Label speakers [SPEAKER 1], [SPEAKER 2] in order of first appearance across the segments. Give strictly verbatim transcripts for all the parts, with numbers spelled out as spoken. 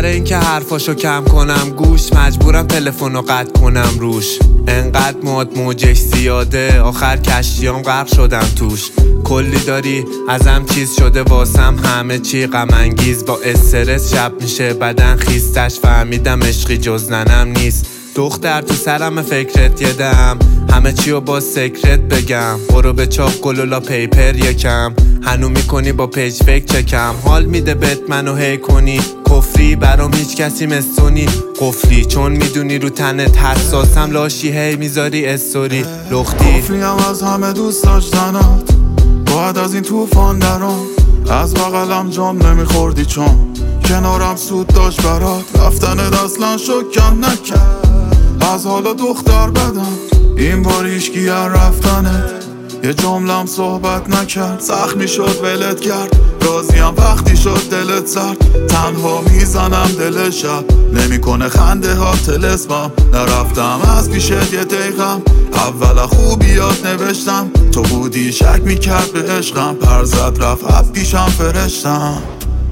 [SPEAKER 1] سر اینکه حرفاشو کم کنم گوش، مجبورم تلفنو قطع کنم روش. انقدر ماد موجش زیاده آخر کشتیام غرق شدم توش. کلی داری ازم چیز شده واسم همه چی غم انگیز، با استرس شب میشه بدن خیستش، فهمیدم عشقی جز ننم نیست. دختر تو سرم فکرت یه دم، همه چی رو با سکرت بگم. برو به چاپ گلولا پیپر یکم، هنو میکنی با پیج فکر چکم. حال میده بهت منو هی کنی کفری، برام هیچ کسی مستونی قفلی. چون میدونی رو تنت حساسم لاشی هی میذاری استوری لختی.
[SPEAKER 2] قفلیم از همه دوست داشتنات، باید از این توفان درام. از بغلم جام نمیخوردی چون کنارم سود داشت برات. رفتنت اصلا شکم نکرد، از حالا دختر بدم. این بار هیچکی از رفتنت یه جملم صحبت نکرد. زخمی شد ولت کرد، راضیم وقتی شد دلت سرد. تنها میزنم دل شب، نمیکنه خنده ها تلسمم. نرفتم از پیشت یه دقیقم، اول خوبیات نوشتم. تو بودی شک میکرد به عشقم، پر زد رفت از پیشم فرشتم.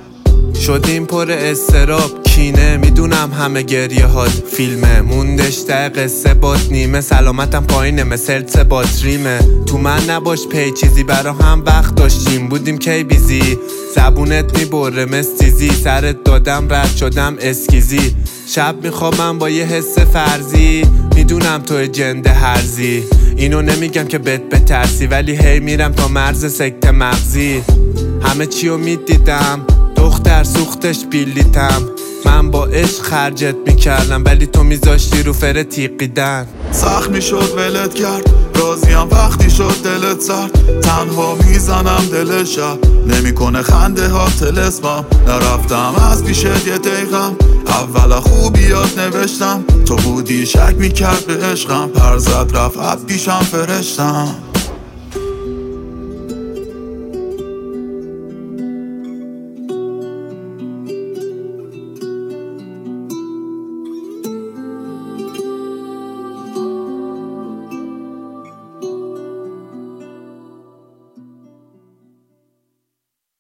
[SPEAKER 1] شدیم پر استراب کینه، میدونم همه گریه هات فیلمه. موندش ده قصه بات نیمه، سلامتم پایینه مثل سه باتریمه. تو من نباش پی چیزی برا هم وقت داشتیم، بودیم کی بیزی. زبونت میبره مستیزی، سرت دادم رد شدم اسکیزی. شب میخوابم با یه حس فرضی، میدونم تو جنده هرزی. اینو نمیگم که بهت بترسی، ولی هی میرم تا مرز سکته مغزی. همه چیو میدیدم دختر سوختش بیلیتم، من با عشق خرجت میکردم ولی تو میذاشتی رو فر تیقیدن.
[SPEAKER 2] زخمی شد ولت کرد، راضیم وقتی شد دلت سرد. تنها میزنم دل شب، نمیکنه خنده ها تلسمم. نرفتم از پیشت یه دقیقم، اول خوبیات نوشتم. تو بودی شک میکرد به عشقم، پر زد رفت از پیشم فرشتم.